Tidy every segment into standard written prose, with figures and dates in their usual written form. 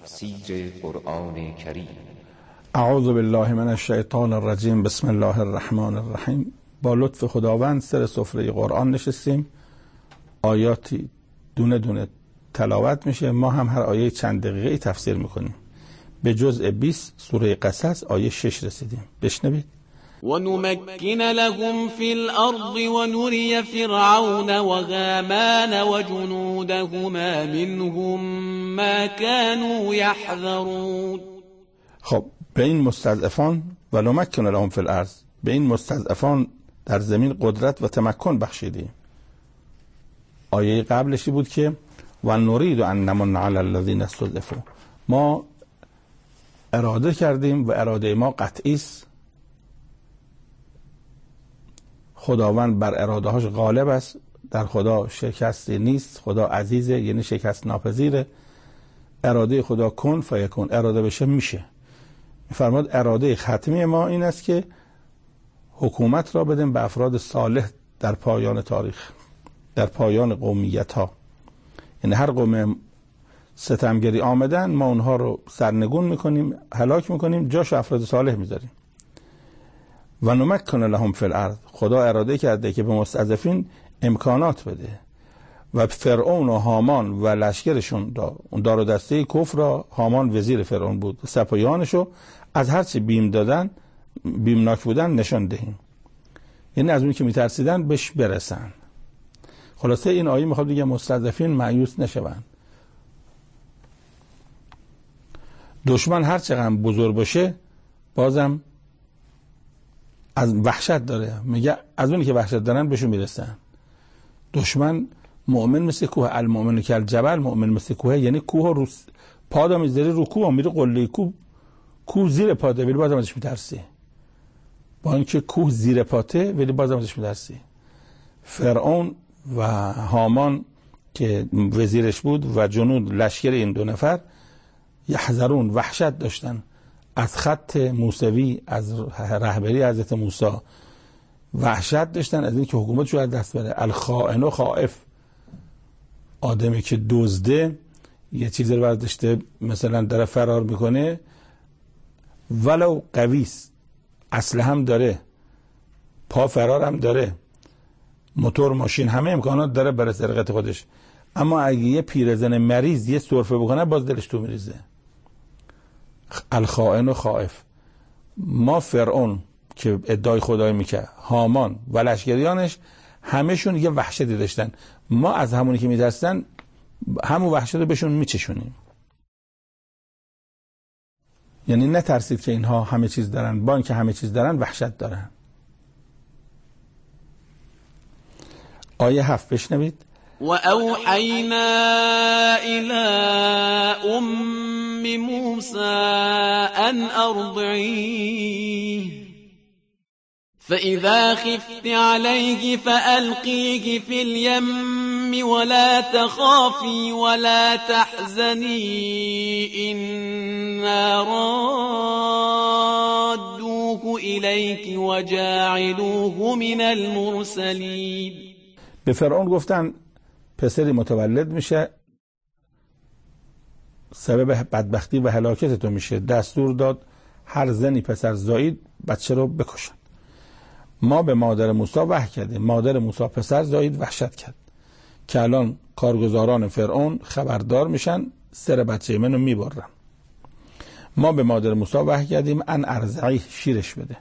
تفسیر قرآن کریم. اعوذ بالله من الشیطان الرجیم. بسم الله الرحمن الرحیم. با لطف خداوند سر سفره قرآن نشستیم. آیاتی دونه دونه تلاوت میشه. ما هم هر آیه چند دقیقه تفسیر میکنیم. به جزء 20 سوره قصص آیه 6 رسیدیم. بشنوید. ونمكن لهم في الأرض ونري فرعون وهامان وجنودهما منهم ما كانوا يحذرون. خب به این مستضعفان و نمکن لهم فی الارض، به این مستضعفان در زمین قدرت و تمکن بخشیدیم. آیه قبلشی بود که و نرید ان نمن علی الذین استضعفوا، ما اراده کردیم و اراده ما قطعی است. خداوند بر اراده هاش غالب است. در خدا شکستی نیست. خدا عزیزه، یعنی شکست ناپذیره. اراده خدا کن فیکون، اراده بشه میشه. میفرماد اراده ختمی ما این است که حکومت را بدیم به افراد صالح در پایان تاریخ، در پایان قومیت ها. یعنی هر قوم ستمگری آمدن ما اونها رو سرنگون میکنیم، هلاک میکنیم، جاش افراد صالح میذاریم. و نمکن لهم فی الارض، خدا اراده کرده که به مستضعفین امکانات بده. و فرعون و هامان و لشکرشون اون دار و دسته کفر را، هامان وزیر فرعون بود، سپاهیانشو از هر چی بیمناک بودن نشان دهیم. یعنی از اونی که میترسیدن بهش برسن. خلاصه این آیه میخواد بگه مستضعفین مایوس نشون. دشمن هر چقدر بزرگ باشه بازم از وحشت داره. میگه از اونی که وحشت دارن بهشون میرسن. دشمن مؤمن مثل کوه، المؤمن کالجبل، مؤمن مثل کوه، یعنی کوه رو پا میذاری رو کوه، میره قله کوه زیر پاته ولی بازم ازش میترسی. با اینکه کوه زیر پاته ولی بازم ازش میترسی. فرعون و هامان که وزیرش بود و جنود لشکر این دو نفر یحذرون، وحشت داشتن از خط موسوی، از رهبری حضرت موسی. وحشت داشتن از اینکه حکومتشو از دست بره. الخائن و خائف، آدمی که دزده یه چیزی رو برداشته مثلا داره فرار میکنه، ولو قویست، اسلحه هم داره، پا فرار هم داره، موتور ماشین همه امکانات داره برای سرقت خودش، اما اگه یه پیرزن مریض یه سرفه بکنه باز دلش تو میریزه. الخائن و خائف. ما فرعون که ادعای خدایی میکرد، هامان و لشکریانش همشون یه وحشتی داشتن. ما از همونی که میترسن همون وحشت رو بهشون میچشونیم. یعنی نترسید که اینها همه چیز دارن، با اینکه همه چیز دارن وحشت دارن. آیه 7 بشنوید. و اوحینا الی ام موسی ان ارضعیه فإذا خفت عليه فألقيه في اليم ولا تخافي ولا تحزني إنا رادوه إليك وجاعلوه من المرسلين. به فرعون گفتن پسری متولد میشه، سبب بدبختی و هلاکت تو میشه. دستور داد هر زنی پسر زایید بچه رو بکشن. ما به مادر موسی وحی کردیم. مادر موسی پسر زایید وحشت کرد که الان کارگزاران فرعون خبردار میشن، سر بچه منو میبرن. ما به مادر موسی وحی کردیم ان ارضعیه، شیرش بده.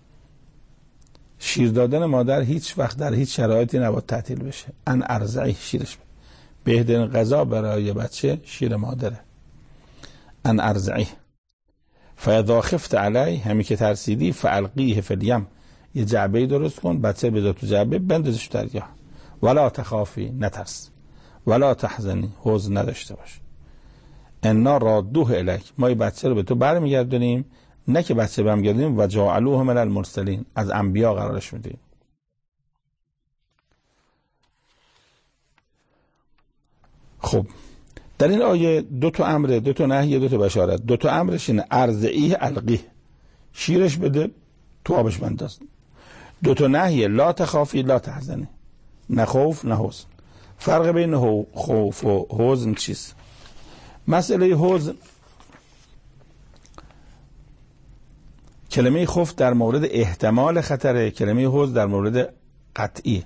شیر دادن مادر هیچ وقت در هیچ شرایطی نباید تعطیل بشه. ان ارضعیه، شیرش بده. بهترین غذا برای بچه شیر مادره. ان ارضعیه فاذا خفت علی، همی که ترسیدی، فالقیه فی الیم، یه جعبه‌ای درست کن، بچه بذار تو جعبه، بندازش تو دریا. ولا تخافی، نترس. ولا تحزنی، حزن نداشته باش. انا رادوه الیک، ما این بچه رو به تو برمیگردونیم، نه که بچه برمیگردونیم و جعلوه من المرسلین، از انبیا قرارش میدیم. خب در این آیه دو تا امر، دو تا نهی، دو تا بشارت. دو تا امرش اینه ارضعیه القیه، شیرش بده تو آبش بنداز. دو تا نهی لا تخافی لا تحزنی، نه خوف نه حزن. فرق بین خوف و حزن چیست؟ مسئله حزن کلمه خوف در مورد احتمال خطره، کلمه حزن در مورد قطعی.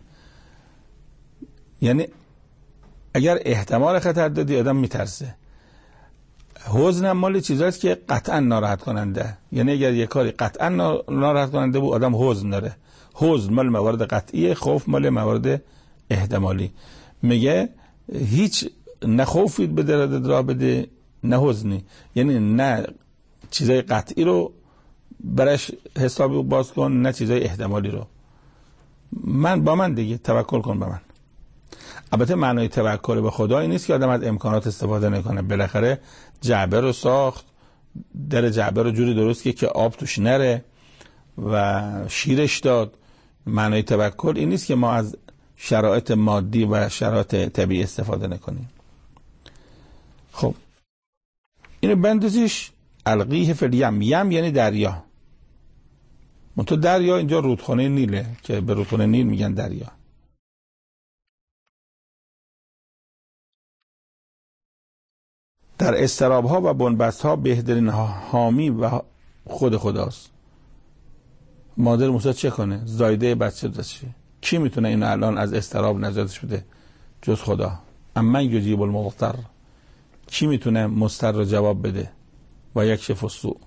یعنی اگر احتمال خطر دادی آدم میترسه. حزن هم مال چیزاست که قطعا ناراحت کننده، یعنی اگر یه کاری قطعا ناراحت کننده بود آدم حزن داره. حزن مال موارد قطعی، خوف مال موارد احتمالی. میگه هیچ نه خوفی به دلت راه بده نه حزنی، یعنی نه چیزای قطعی رو برش حسابی باز کن نه چیزای احتمالی رو. من دیگه توکل کن به من. البته معنای توکل به خدا این نیست که آدم از امکانات استفاده نکنه. بالاخره جعبه رو ساخت، در جعبه رو جوری درست که آب توش نره و شیرش داد. معنای توکل این نیست که ما از شرایط مادی و شرایط طبیعی استفاده نکنیم. خب اینو بندازیش القیه فی الیم. یم یعنی دریا. منتها دریا اینجا رودخانه نیله که به رودخانه نیل میگن دریا. در اضطراب‌ها و بنبست‌ها بهترین حامی و خود خداست. مادر موسی چه کنه؟ زایده بچه داشته. کی میتونه اینو الان از اضطراب نجاتش بده جز خدا؟ اما یجیب المضطر. کی میتونه مضطر رو جواب بده و یکشف السوء؟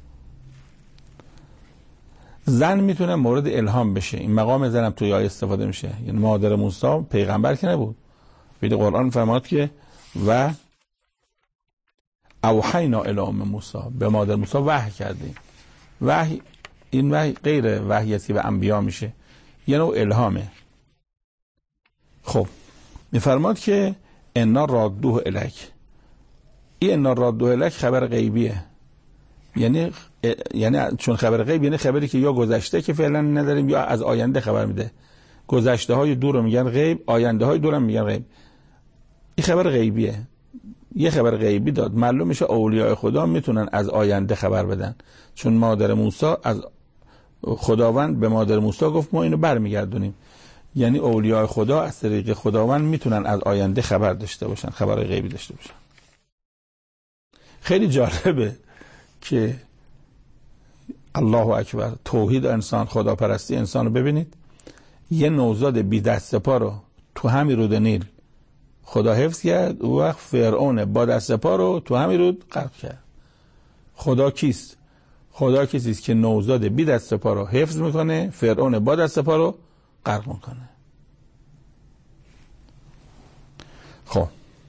زن میتونه مورد الهام بشه. این مقام زنم توی آیه استفاده میشه. یعنی مادر موسی پیغمبر که نبود. ولی قرآن فرماد که و اوحینا الی ام موسی، به مادر موسی وحی کردیم. وحی، این وحی غیر وحیتی به انبیا میشه، یه نوع الهامه. خب میفرماد که انا رادوه الیک. این انا رادوه الیک خبر غیبیه. یعنی چون خبر غیب یعنی خبری که یا گذشته که فعلا نداریم یا از آینده خبر میده. گذشته های دور رو میگن غیب، آینده های دور هم میگن غیب. این خبر غیبیه. یه خبر غیبی داد. معلوم میشه اولیاء خدا میتونن از آینده خبر بدن، چون مادر موسی از خداوند به مادر موسی گفت ما اینو برمیگردونیم. یعنی اولیاء خدا از طریق خداوند میتونن از آینده خبر داشته باشن، خبر غیبی داشته باشن. خیلی جالبه که الله اکبر، توحید انسان، خداپرستی انسان رو ببینید. یه نوزاد بی دست پا رو تو همین رود نیل خدا حفظ کرد، او وقت فرعون با دست پا رو تو همین رود غرق کرد. خدا کیست؟ خدا کسی است که نوزاد بی دست پا رو حفظ میکنه، فرعون با دست پا رو غرق میکنه. خب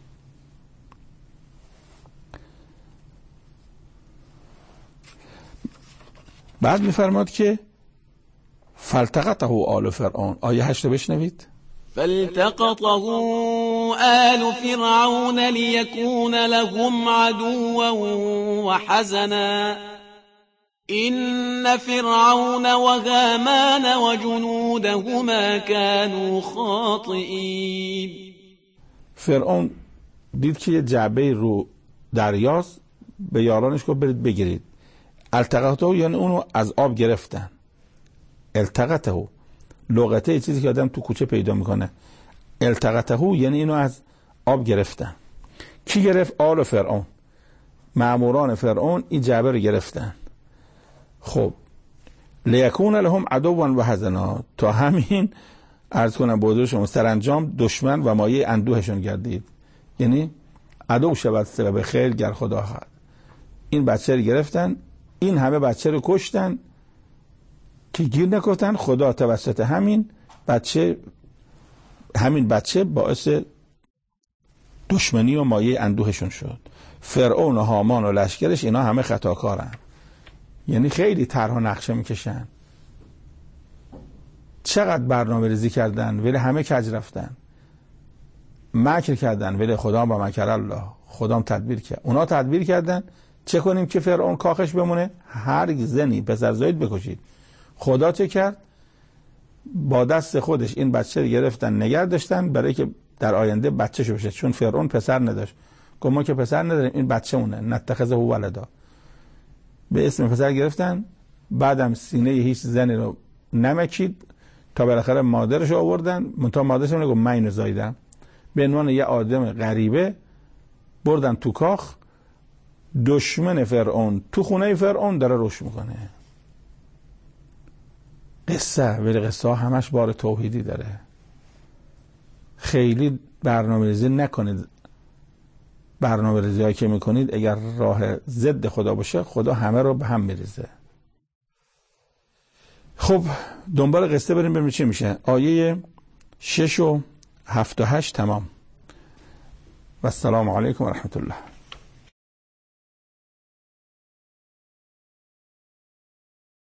بعد میفرماد که فالتقطه آل فرعون. آیه 8 بشنوید. فالتقطه آل فرعون ليكون لهم عدوا وحزنا إن فرعون وهامان وجنودهما كانوا خاطئين. فرعون دید که یه جعبه رو دریاست، به یارانش گفت برید بگیرید. التقطه یعنی اونو از آب گرفتن. التقطه لغته چیزی که آدم تو کوچه پیدا میکنه. التقطه یعنی اینو از آب گرفتن. کی گرفت؟ آل فرعون، ماموران فرعون این جعبه رو گرفتن. خب لیکون لهم عدوا و حزنا، تا همین عرض کنم بودو شما سرانجام دشمن و مایه اندوهشون گردید. یعنی عدو شود سبب خیر گر خدا خواهد. این بچه رو گرفتن، این همه بچه رو کشتن که گیر نکردن. خدا توسط همین بچه باعث دشمنی و مایه اندوهشون شد. فرعون و هامان و لشکرش اینا همه خطاکارن. یعنی خیلی طرح و نقشه میکشن، چقدر برنامه ریزی کردن ولی همه کج رفتن. مکر کردن ولی خدا با مکر الله، خدام تدبیر کرد. اونا تدبیر کردن چه کنیم که فرعون کاخش بمونه؟ هر زنی پسر زاید بکشید. خدا چه کرد؟ با دست خودش این بچه رو گرفتن نگه داشتن برای که در آینده بچه شو بشه، چون فرعون پسر نداشت. گفت ما که پسر نداریم این بچه مونه، نتخذه ولدا، به اسم پسر گرفتن. بعدم سینه هیچ زنی رو نمکید تا بالاخره مادرش رو آوردن. منتها مادرش هم نگفت من اینو زاییدم، به عنوان یه آدم غریبه بردن تو کاخ. دشمن فرعون تو خونه فرعون داره روش میکنه. قصه، ولی قصه ها همش بار توحیدی داره. خیلی برنامه‌ریزی نکنید. برنامه‌ریزی هایی که میکنید اگر راه ضد خدا باشه، خدا همه رو به هم میریزه. خب دنبال قصه بریم ببینیم چی میشه. آیه 6 و 7 و 8 تمام. و السلام علیکم و رحمت الله.